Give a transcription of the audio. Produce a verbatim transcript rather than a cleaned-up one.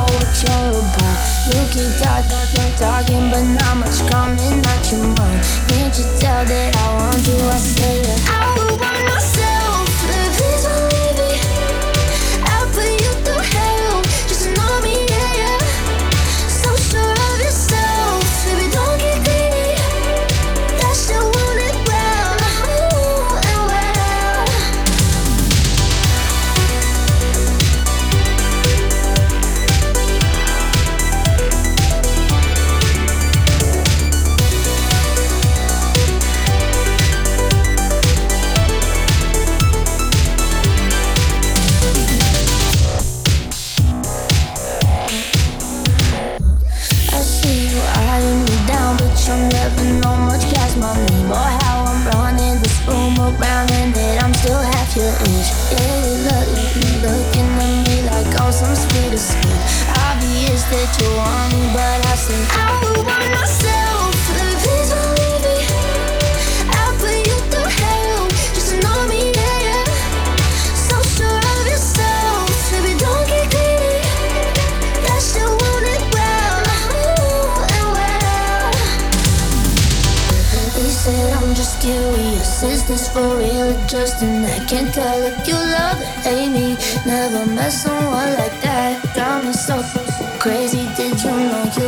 know what you're about. You keep talking, talking, but not much coming out your mouth. Can't you tell that I want you? I say that I would want myself. Please don't leave me. I'll put you through hell. Just know me, yeah, yeah. So sure of yourself, baby, don't get greedy. That shit won't it round. Ooh, and well. I see you eyeing me down, but you'll never know much past my name or how I'm running this room around and that I'm still half your age. Yeah, you look, looking at me like I'm some sweet escape. Obvious that you want me, but I say I would want myself. Please don't leave me. I'll put you through hell. Just know me, yeah, yeah. So sure of yourself, baby, don't get greedy. That shit won't it round. Ooh, and well. He said I'm just curious. Is this for real or just an act? Can't tell if you love or hate me. Never met someone like that. Got me so crazy. Did you know you